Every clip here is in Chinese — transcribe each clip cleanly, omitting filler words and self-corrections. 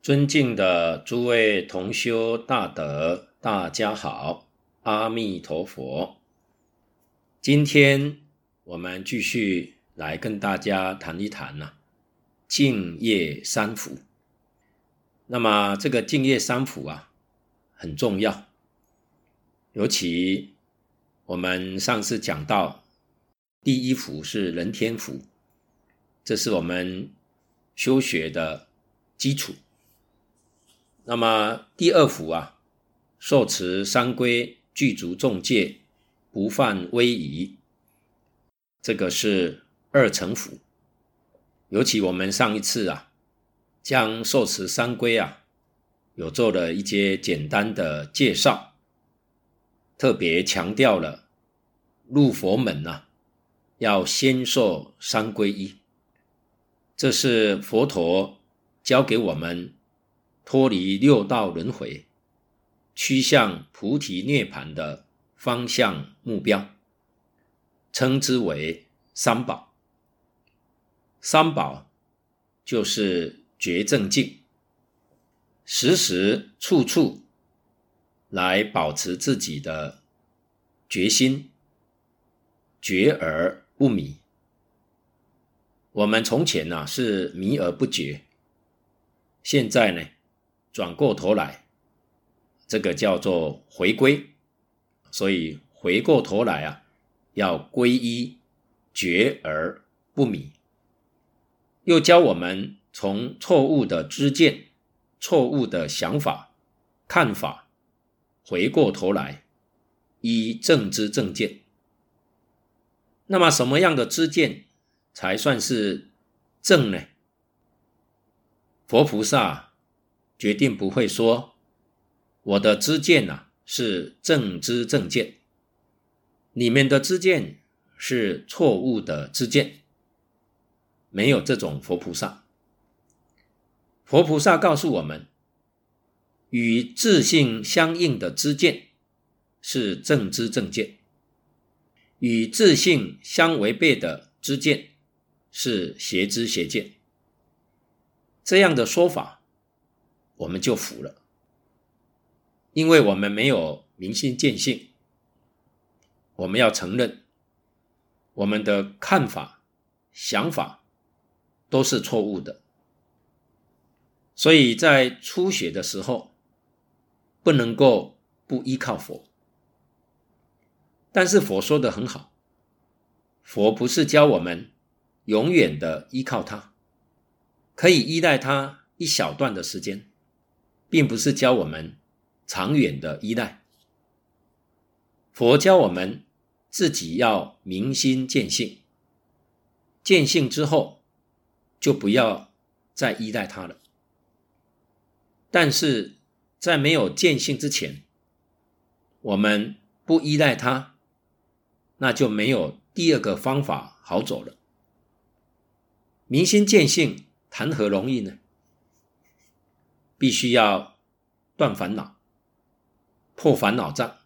尊敬的诸位同修大德，大家好，阿弥陀佛。今天我们继续来跟大家谈一谈净业三福。那么这个净业三福很重要，尤其我们上次讲到第一福是人天福，这是我们修学的基础。那么第二福受持三规，具足众戒，不犯威仪，这个是二乘福。尤其我们上一次将受持三规有做了一些简单的介绍，特别强调了入佛门要先受三皈依，这是佛陀教给我们脱离六道轮回，趋向菩提涅槃的方向目标，称之为三宝。三宝就是觉正境，时时处处来保持自己的决心，觉而不迷。我们从前是迷而不觉，现在呢转过头来，这个叫做回归。所以回过头来要皈依，觉而不迷。又教我们从错误的知见、错误的想法、看法，回过头来依正知正见。那么什么样的知见才算是正呢？佛菩萨决定不会说我的知见是正知正见，你们的知见是错误的知见，没有这种佛菩萨。佛菩萨告诉我们，与自性相应的知见是正知正见，与自性相违背的知见是邪知邪见。这样的说法我们就服了，因为我们没有明心见性。我们要承认我们的看法、想法都是错误的。所以在初学的时候不能够不依靠佛。但是佛说得很好，佛不是教我们永远的依靠他，可以依赖他一小段的时间，并不是教我们长远的依赖。佛教我们自己要明心见性，见性之后就不要再依赖他了。但是在没有见性之前，我们不依赖他，那就没有第二个方法好走了。明心见性谈何容易呢？必须要断烦恼，破烦恼障。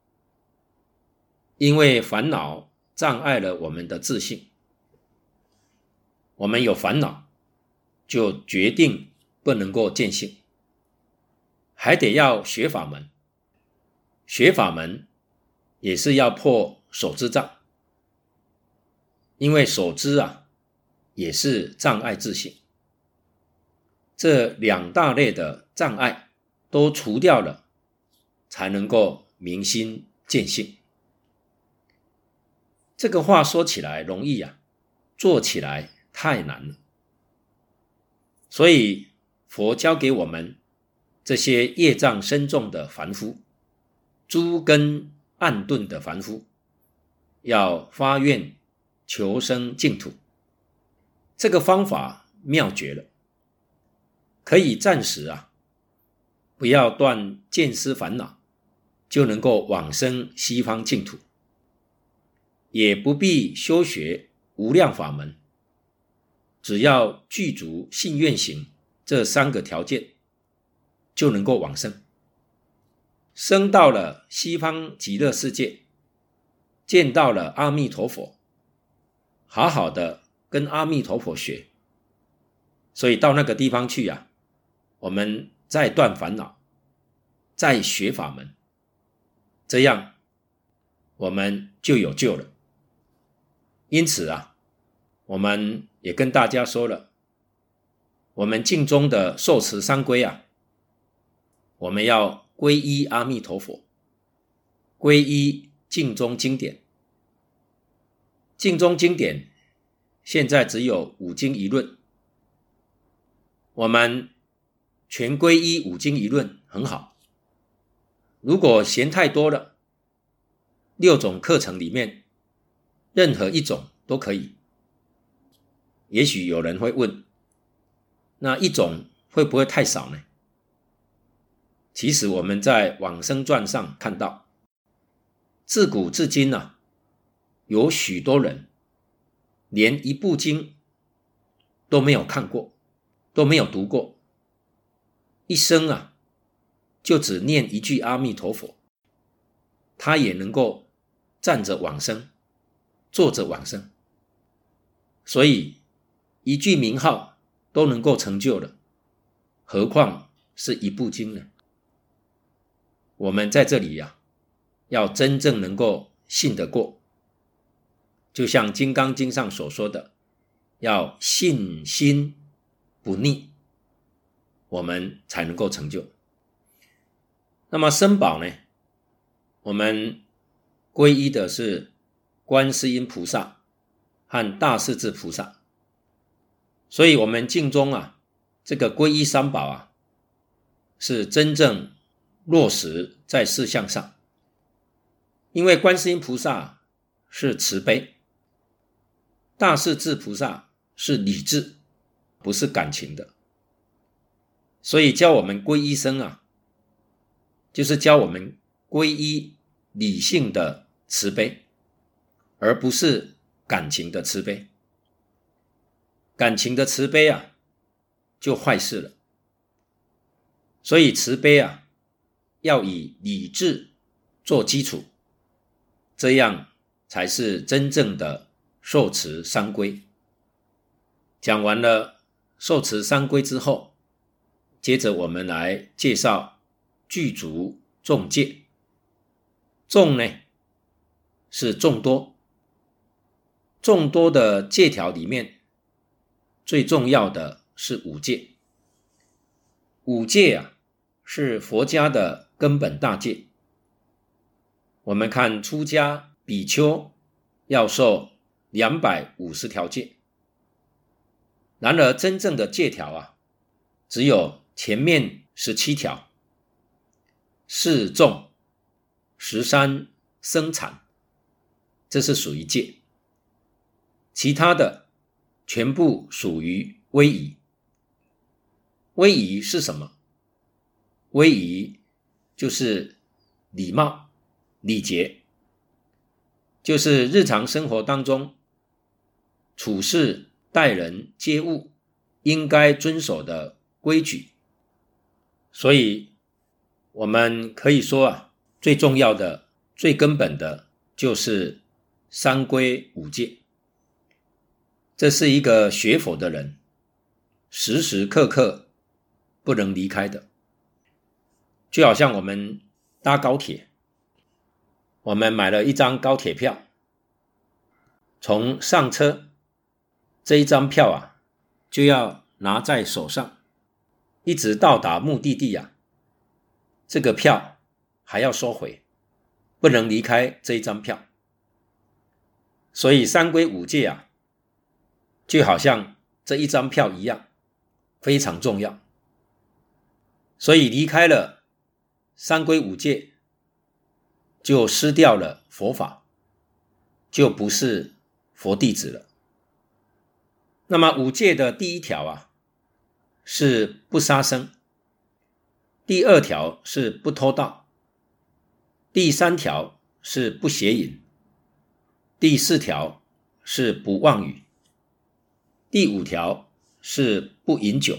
因为烦恼障碍了我们的自信，我们有烦恼就决定不能够见性，还得要学法门。学法门也是要破手知障，因为手知也是障碍自性。这两大类的障碍都除掉了，才能够明心见性。这个话说起来容易做起来太难了。所以佛教给我们这些业障深重的凡夫，诸根暗钝的凡夫，要发愿求生净土。这个方法妙绝了，可以暂时不要断见思烦恼，就能够往生西方净土。也不必修学无量法门，只要具足信愿行这三个条件，就能够往生。生到了西方极乐世界，见到了阿弥陀佛，好好的跟阿弥陀佛学。所以到那个地方去我们再断烦恼，再学法门，这样我们就有救了。因此啊，我们也跟大家说了，我们净宗的受持三皈啊，我们要皈依阿弥陀佛，皈依净宗经典。净宗经典现在只有五经一论，我们全皈依五经一论很好。如果嫌太多了，6种课程里面任何一种都可以。也许有人会问，那一种会不会太少呢？其实我们在往生传上看到，自古至今啊，有许多人连一部经都没有看过，都没有读过，一生啊就只念一句阿弥陀佛，他也能够站着往生，坐着往生。所以一句名号都能够成就了，何况是一部经呢？我们在这里啊，要真正能够信得过，就像《金刚经》上所说的，要信心不逆，我们才能够成就。那么僧宝呢，我们皈依的是观世音菩萨和大势至菩萨，所以我们净宗啊，这个皈依三宝啊，是真正落实在事项上。因为观世音菩萨是慈悲，大势至菩萨是理智，不是感情的。所以教我们皈依僧啊，就是教我们皈依理性的慈悲，而不是感情的慈悲。感情的慈悲啊，就坏事了。所以慈悲啊，要以理智做基础，这样才是真正的受持三皈。讲完了受持三皈之后，接着我们来介绍具足众戒。众呢，是众多，众多的戒条里面最重要的是五戒。五戒啊，是佛家的根本大戒。我们看出家比丘要受250条戒，然而真正的戒条啊，只有前面17条，四众、13生产，这是属于戒，其他的全部属于威仪。威仪是什么？威仪就是礼貌、礼节，就是日常生活当中处事、待人、接物应该遵守的规矩。所以我们可以说啊，最重要的、最根本的就是三规五戒。这是一个学佛的人时时刻刻不能离开的。就好像我们搭高铁，我们买了一张高铁票，从上车这一张票啊，就要拿在手上，一直到达目的地啊，这个票还要收回，不能离开这一张票。所以三规五戒啊，就好像这一张票一样，非常重要。所以离开了三规五戒，就失掉了佛法，就不是佛弟子了。那么五戒的第一条啊，是不杀生，第二条是不偷盗，第三条是不邪淫，第四条是不妄语，第五条是不饮酒。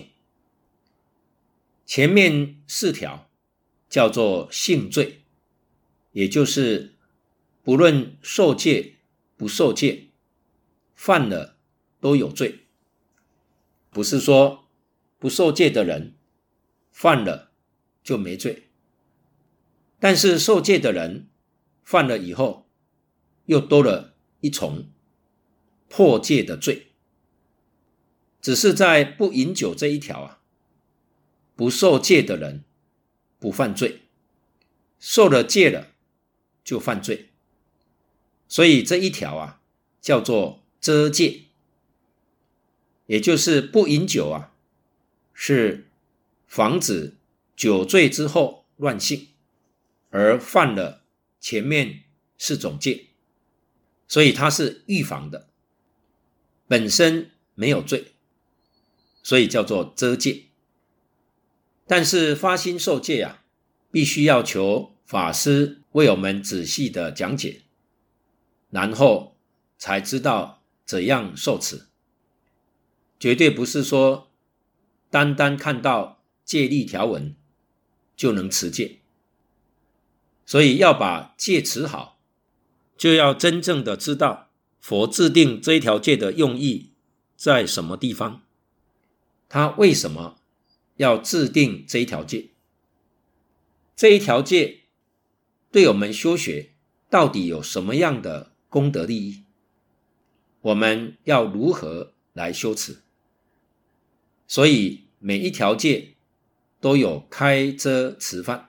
前面4条叫做性罪，也就是不论受戒不受戒，犯了都有罪。不是说不受戒的人犯了就没罪。但是受戒的人犯了以后，又多了一重破戒的罪。只是在不饮酒这一条不受戒的人不犯罪，受了戒了就犯罪。所以这一条叫做遮戒，也就是不饮酒是防止酒醉之后乱性，而犯了前面4种戒，所以它是预防的，本身没有罪，所以叫做遮戒。但是发心受戒必须要求法师为我们仔细的讲解，然后才知道怎样受持，绝对不是说单单看到戒律条文就能持戒。所以要把戒持好，就要真正的知道佛制定这一条戒的用意在什么地方，他为什么要制定这一条戒，这一条戒对我们修学到底有什么样的功德利益，我们要如何来修持。所以每一条戒都有开遮持犯，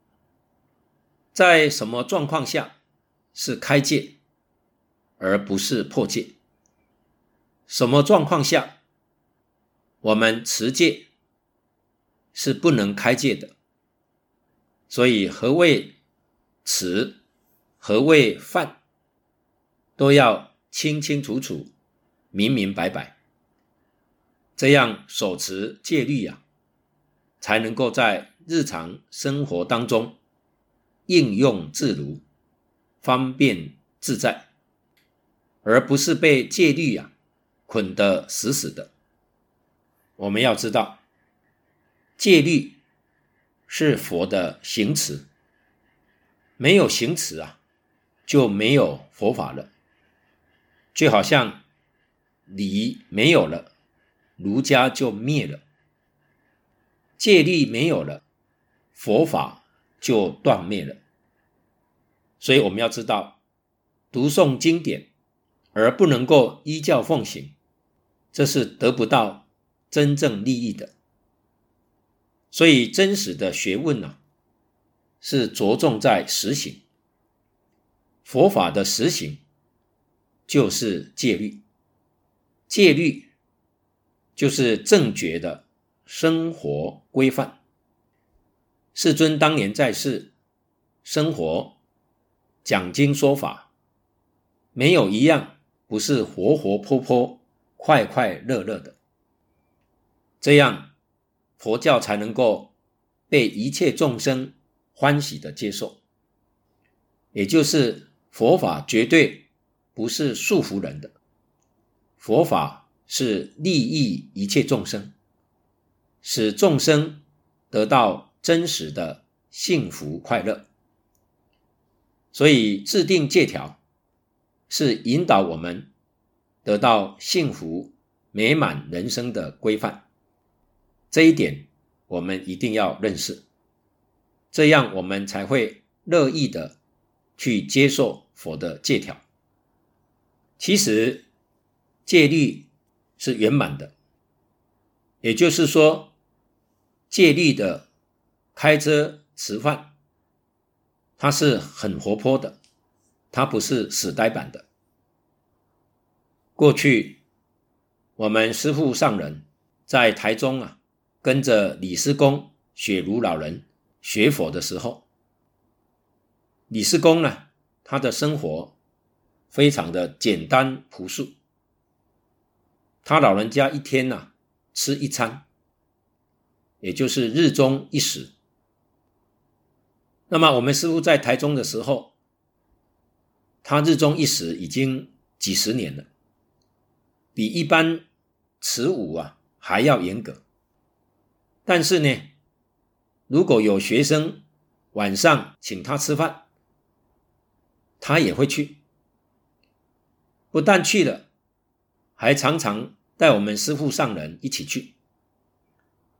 在什么状况下是开戒而不是破戒，什么状况下我们持戒是不能开戒的。所以何谓持，何谓犯，都要清清楚楚明明白白，这样守持戒律才能够在日常生活当中应用自如，方便自在，而不是被戒律捆得死死的。我们要知道，戒律是佛的行持，没有行持就没有佛法了。就好像礼没有了，儒家就灭了；戒律没有了，佛法就断灭了。所以我们要知道，读诵经典而不能够依教奉行，这是得不到真正利益的。所以真实的学问是着重在实行，佛法的实行就是戒律，戒律就是正觉的生活规范。世尊当年在世生活讲经说法，没有一样不是活活泼泼快快乐乐的，这样佛教才能够被一切众生欢喜的接受。也就是佛法绝对不是束缚人的，佛法是利益一切众生，使众生得到真实的幸福快乐。所以制定戒条是引导我们得到幸福美满人生的规范，这一点我们一定要认识，这样我们才会乐意的去接受佛的戒条。其实戒律是圆满的，也就是说戒律的开遮持犯它是很活泼的，它不是死呆板的。过去我们师父上人在台中跟着李师公雪如老人学佛的时候，李师公他的生活非常的简单朴素，他老人家一天吃一餐，也就是日中一食。那么我们师父在台中的时候，他日中一食已经几十年了，比一般持午还要严格。但是呢，如果有学生晚上请他吃饭，他也会去，不但去了，还常常带我们师父上人一起去。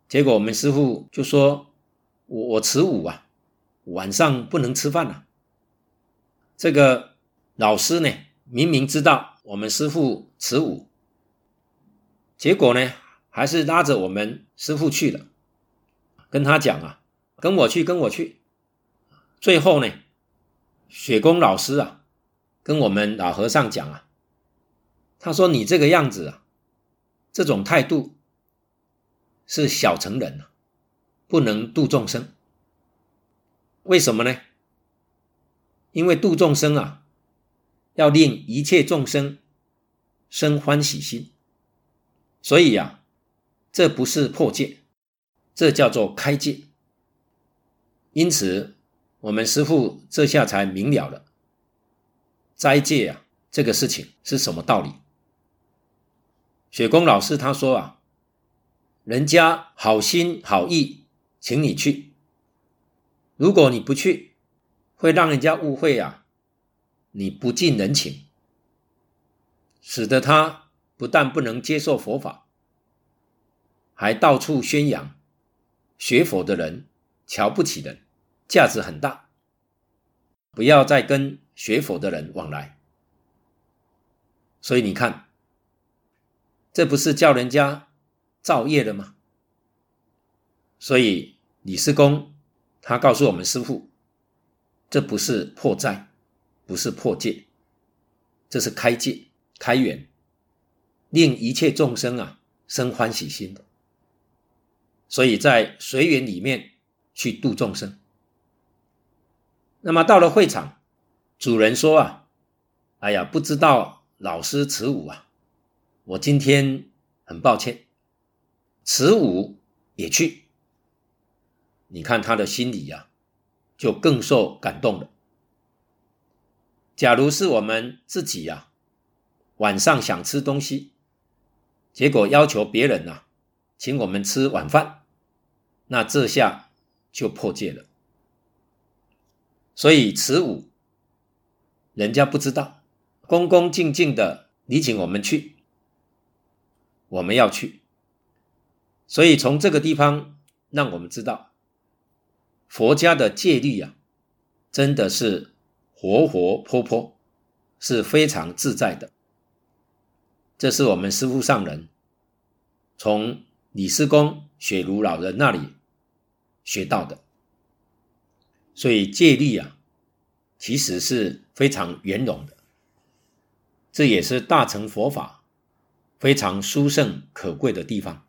结果我们师父就说我持午啊，晚上不能吃饭啊。这个老师呢，明明知道我们师父持午，结果呢还是拉着我们师父去了，跟他讲啊，跟我去。最后呢，雪公老师啊跟我们老和尚讲啊，他说你这个样子啊，这种态度是小乘人啊，不能度众生。为什么呢？因为度众生啊，要令一切众生生欢喜心，所以啊，这不是破戒，这叫做开戒。因此我们师父这下才明了了斋戒啊这个事情是什么道理。雪公老师他说啊，人家好心好意请你去，如果你不去，会让人家误会啊你不近人情，使得他不但不能接受佛法，还到处宣扬学佛的人瞧不起人，价值很大，不要再跟学佛的人往来。所以你看，这不是叫人家造业了吗？所以李师公他告诉我们师父，这不是破斋，不是破戒，这是开戒开源，令一切众生啊生欢喜心的。所以在随缘里面去度众生。那么到了会场，主人说啊，哎呀，不知道老师持午啊，我今天很抱歉，持午也去。你看他的心里啊，就更受感动了。假如是我们自己啊，晚上想吃东西，结果要求别人啊，请我们吃晚饭，那这下就破戒了。所以持午，人家不知道，恭恭敬敬的你请我们去，我们要去。所以从这个地方让我们知道，佛家的戒律啊，真的是活活泼泼，是非常自在的。这是我们师父上人从李师公、雪如老人那里学到的。所以戒律啊，其实是非常圆融的，这也是大乘佛法非常殊胜可贵的地方。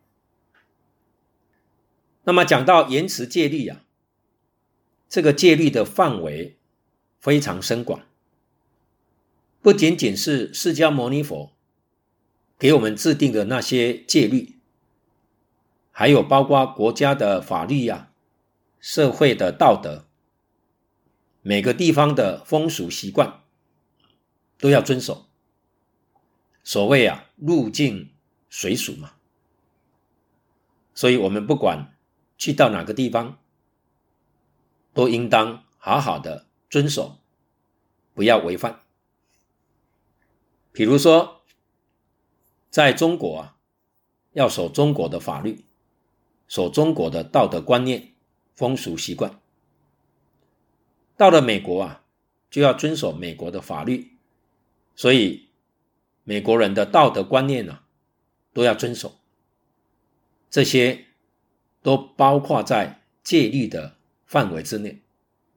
那么讲到言辞戒律啊，这个戒律的范围非常深广，不仅仅是释迦牟尼佛给我们制定的那些戒律，还有包括国家的法律啊，社会的道德，每个地方的风俗习惯都要遵守。所谓啊，入境随俗嘛。所以我们不管去到哪个地方，都应当好好的遵守，不要违反。比如说在中国啊，要守中国的法律，守中国的道德观念、风俗习惯。到了美国啊，就要遵守美国的法律，所以美国人的道德观念啊，都要遵守。这些都包括在戒律的范围之内。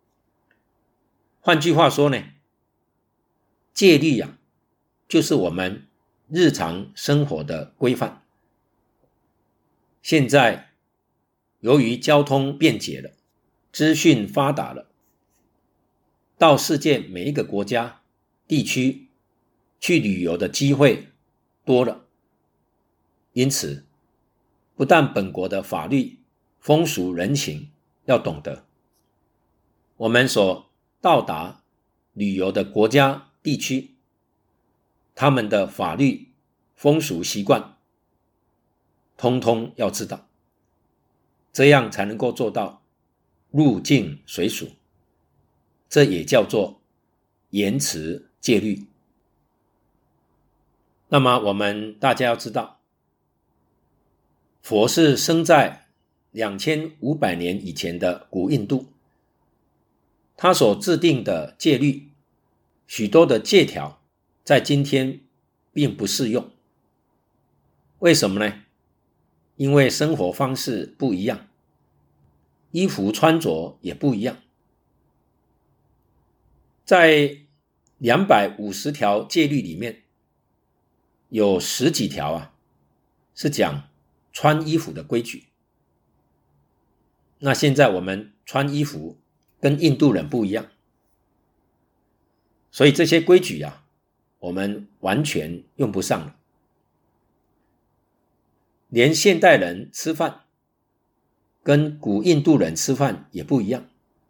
换句话说呢，戒律啊，就是我们日常生活的规范。现在由于交通便捷了，资讯发达了，到世界每一个国家、地区去旅游的机会多了，因此不但本国的法律、风俗人情要懂得，我们所到达旅游的国家、地区，他们的法律、风俗习惯通通要知道，这样才能够做到入境随俗。这也叫做言辞戒律。那么我们大家要知道，佛是生在 2500年以前的古印度，它所制定的戒律，许多的戒条在今天并不适用。为什么呢？因为生活方式不一样，衣服穿着也不一样。在250条戒律里面，有10几条是讲穿衣服的规矩。那现在我们穿衣服跟印度人不一样，所以这些规矩我们完全用不上了。连现代人吃饭跟古印度人吃饭也不一样。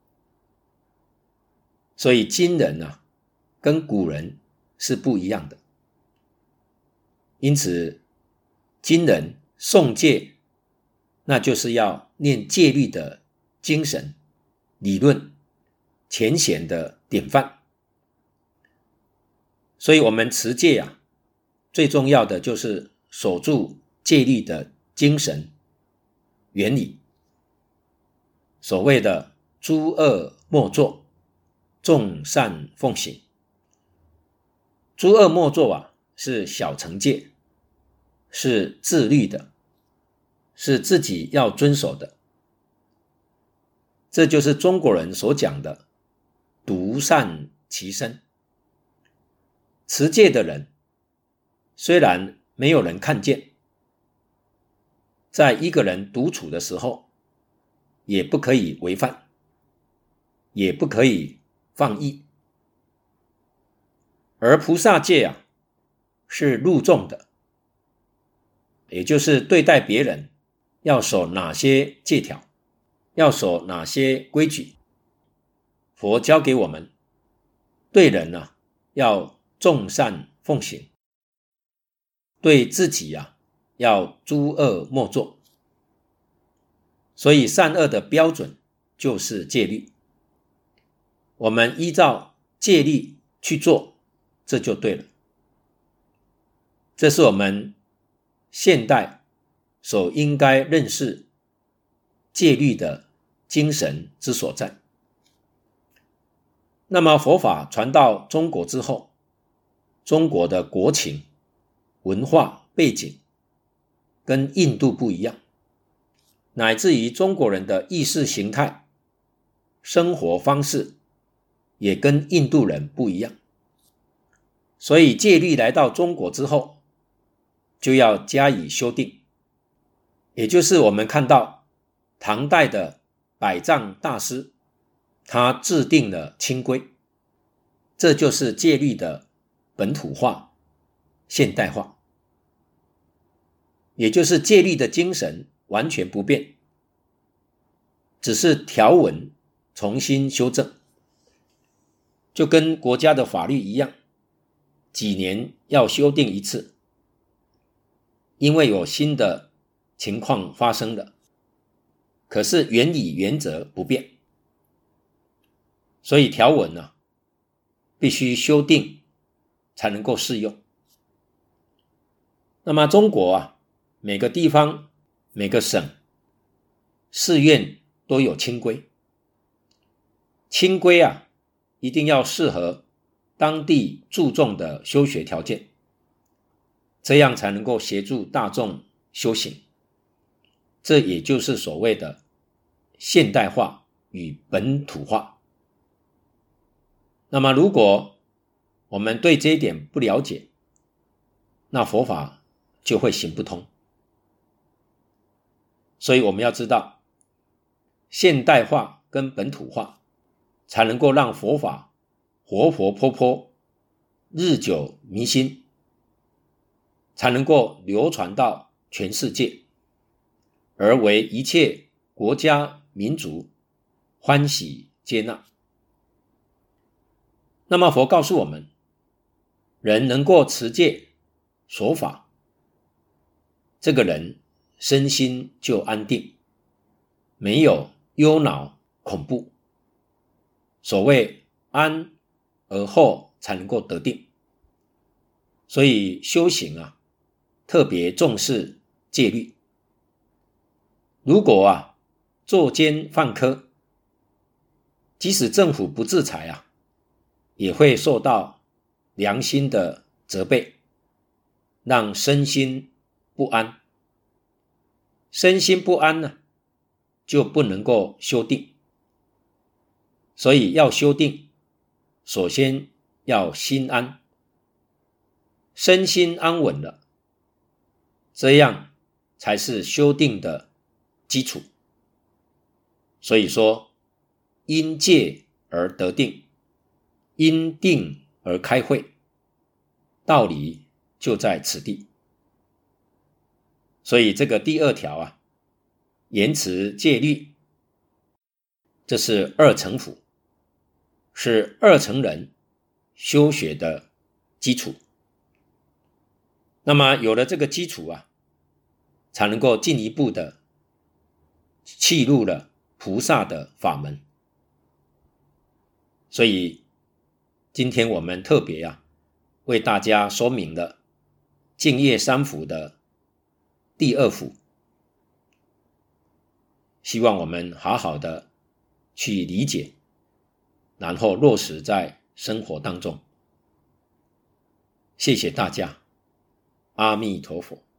所以今人跟古人是不一样的。因此今人诵戒，那就是要念戒律的精神、理论、浅显的典范。所以我们持戒最重要的就是守住戒律的精神、原理。所谓的诸恶莫作，众善奉行。诸恶莫作是小乘戒，是自律的，是自己要遵守的。这就是中国人所讲的独善其身。持戒的人虽然没有人看见，在一个人独处的时候也不可以违犯，也不可以放逸。而菩萨戒是入众的，也就是对待别人要守哪些戒条，要守哪些规矩。佛教给我们对人要众善奉行，对自己要诸恶莫作。所以善恶的标准就是戒律，我们依照戒律去做，这就对了。这是我们现代所应该认识戒律的精神之所在。那么佛法传到中国之后，中国的国情、文化背景跟印度不一样，乃至于中国人的意识形态、生活方式也跟印度人不一样。所以戒律来到中国之后，就要加以修订。也就是我们看到唐代的百丈大师，他制定了清规，这就是戒律的本土化、现代化。也就是戒律的精神完全不变，只是条文重新修正，就跟国家的法律一样，几年要修订一次，因为有新的情况发生了，可是原理原则不变，所以条文必须修订才能够适用。那么中国每个地方、每个省、寺院都有清规，清规一定要适合当地注重的修学条件，这样才能够协助大众修行。这也就是所谓的现代化与本土化。那么如果我们对这一点不了解，那佛法就会行不通。所以我们要知道，现代化跟本土化才能够让佛法活活泼泼、日久弥新，才能够流传到全世界，而为一切国家民族欢喜接纳。那么佛告诉我们，人能够持戒守法，这个人身心就安定，没有忧恼恐怖。所谓安而后才能够得定。所以修行特别重视戒律。如果作奸犯科，即使政府不制裁啊，也会受到良心的责备，让身心不安。身心不安呢，就不能够修定。所以要修定，首先要心安，身心安稳了，这样才是修定的基础。所以说，因戒而得定，因定而开慧，道理就在此地。所以这个第二条啊，严持戒律，这是二乘法，是二乘人修学的基础。那么有了这个基础啊，才能够进一步的契入了菩萨的法门。所以今天我们特别啊，为大家说明了净业三福的第二福，希望我们好好的去理解，然后落实在生活当中。谢谢大家，阿弥陀佛。